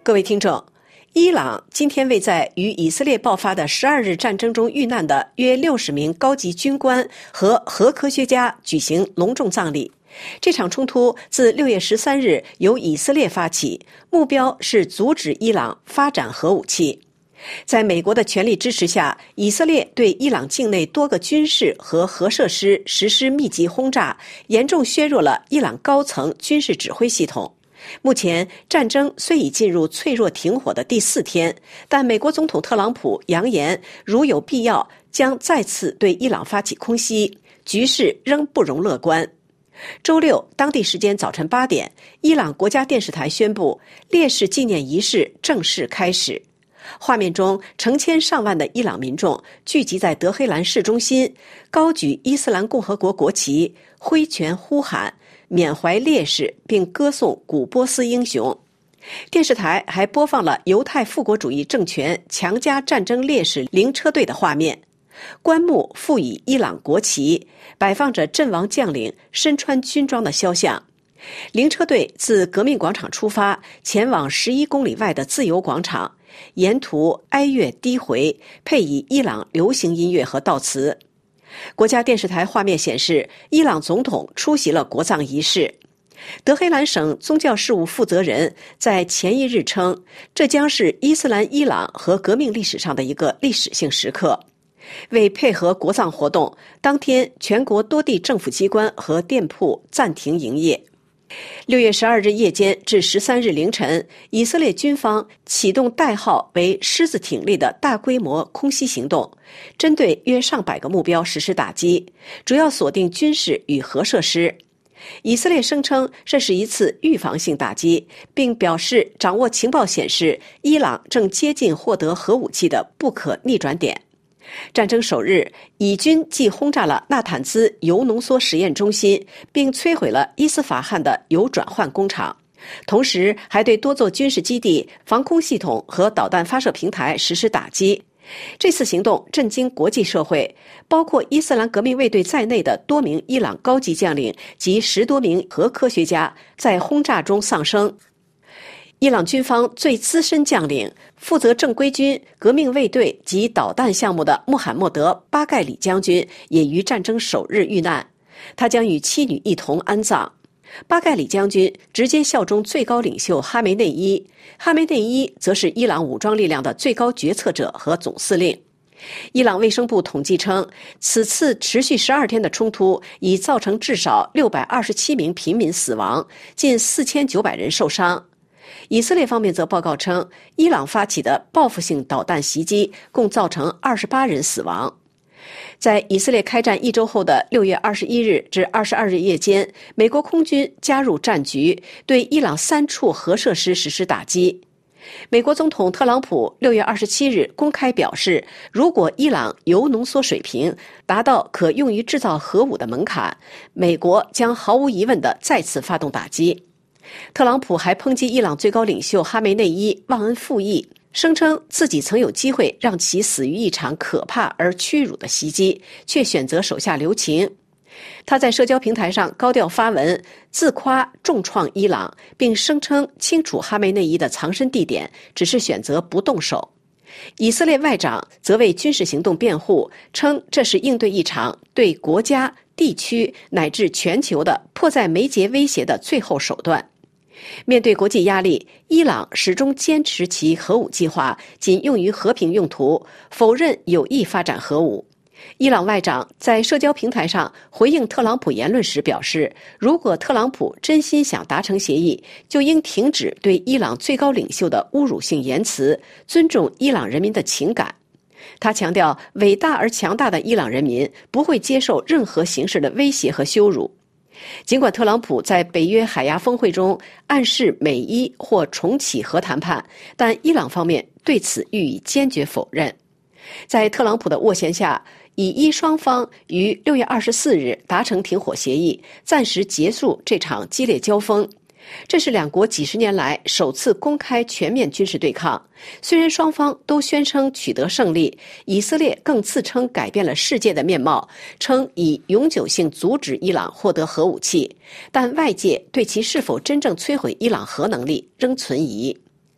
各位听众，伊朗今天为在与以色列爆发的12日战争中遇难的约60名高级军官和核科学家举行隆重葬礼。这场冲突自6月13日由以色列发起，目标是阻止伊朗发展核武器。在美国的全力支持下，以色列对伊朗境内多个军事和核设施实施密集轰炸，严重削弱了伊朗高层军事指挥系统。目前，战争虽已进入脆弱停火的第4天，但美国总统特朗普扬言，如有必要，将再次对伊朗发起空袭，局势仍不容乐观。周六，当地时间早晨8点，伊朗国家电视台宣布，烈士纪念仪式正式开始。画面中，成千上万的伊朗民众聚集在德黑兰市中心，高举伊斯兰共和国国旗，挥拳呼喊，缅怀烈士，并歌颂古波斯英雄。电视台还播放了犹太复国主义政权强加战争烈士灵车队的画面。棺木附以伊朗国旗，摆放着阵亡将领身穿军装的肖像。灵车队自革命广场出发，前往11公里外的自由广场，沿途哀乐低回，配以伊朗流行音乐和悼词。国家电视台画面显示，伊朗总统出席了国葬仪式。德黑兰省宗教事务负责人在前一日称，这将是伊斯兰伊朗和革命历史上的一个历史性时刻。为配合国葬活动，当天全国多地政府机关和店铺暂停营业。6月12日夜间至13日凌晨，以色列军方启动代号为“狮子挺力”的大规模空袭行动，针对约上百个目标实施打击，主要锁定军事与核设施。以色列声称这是一次预防性打击，并表示掌握情报显示，伊朗正接近获得核武器的不可逆转点。战争首日，以军既轰炸了纳坦兹铀浓缩实验中心，并摧毁了伊斯法罕的铀转换工厂，同时还对多座军事基地、防空系统和导弹发射平台实施打击。这次行动震惊国际社会，包括伊斯兰革命卫队在内的多名伊朗高级将领及10多名核科学家在轰炸中丧生。伊朗军方最资深将领、负责正规军、革命卫队及导弹项目的穆罕默德·巴盖里将军也于战争首日遇难，他将与妻女一同安葬。巴盖里将军直接效忠最高领袖哈梅内伊，哈梅内伊则是伊朗武装力量的最高决策者和总司令。伊朗卫生部统计称，此次持续12天的冲突已造成至少627名平民死亡，近4900人受伤。以色列方面则报告称，伊朗发起的报复性导弹袭击共造成28人死亡。在以色列开战1周后的6月21日至22日夜间，美国空军加入战局，对伊朗3处核设施实施打击。美国总统特朗普6月27日公开表示，如果伊朗铀浓缩水平达到可用于制造核武的门槛，美国将毫无疑问地再次发动打击。特朗普还抨击伊朗最高领袖哈梅内伊忘恩负义，声称自己曾有机会让其死于一场可怕而屈辱的袭击，却选择手下留情。他在社交平台上高调发文，自夸重创伊朗，并声称清楚哈梅内伊的藏身地点，只是选择不动手。以色列外长则为军事行动辩护，称这是应对一场对国家、地区乃至全球的迫在眉睫威胁的最后手段。面对国际压力，伊朗始终坚持其核武计划仅用于和平用途，否认有意发展核武。伊朗外长在社交平台上回应特朗普言论时表示，如果特朗普真心想达成协议，就应停止对伊朗最高领袖的侮辱性言辞，尊重伊朗人民的情感。他强调，伟大而强大的伊朗人民不会接受任何形式的威胁和羞辱。尽管特朗普在北约海牙峰会中暗示美伊或重启核谈判，但伊朗方面对此予以坚决否认。在特朗普的斡旋下，以伊双方于6月24日达成停火协议，暂时结束这场激烈交锋。这是两国几十年来首次公开全面军事对抗。虽然双方都宣称取得胜利，以色列更自称改变了世界的面貌，称以永久性阻止伊朗获得核武器，但外界对其是否真正摧毁伊朗核能力仍存疑。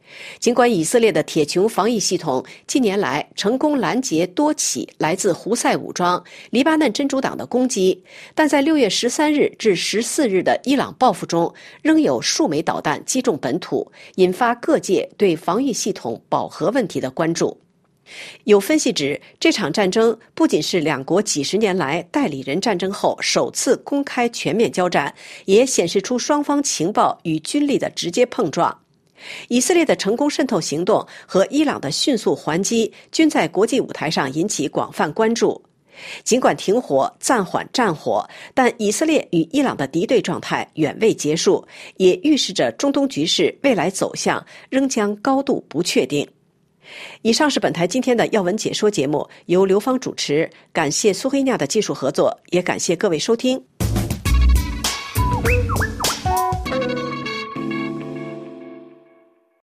尽管以色列的铁穹防疫系统近年来成功拦截多起来自胡塞武装、黎巴嫩真主党的攻击，但在6月13日至14日的伊朗报复中，仍有数枚导弹击中本土，引发各界对防御系统饱和问题的关注。有分析指，这场战争不仅是两国几十年来代理人战争后首次公开全面交战，也显示出双方情报与军力的直接碰撞。以色列的成功渗透行动和伊朗的迅速还击均在国际舞台上引起广泛关注。尽管停火、暂缓战火，但以色列与伊朗的敌对状态远未结束，也预示着中东局势未来走向仍将高度不确定。以上是本台今天的要闻解说节目，由刘芳主持，感谢苏黑亚的技术合作，也感谢各位收听。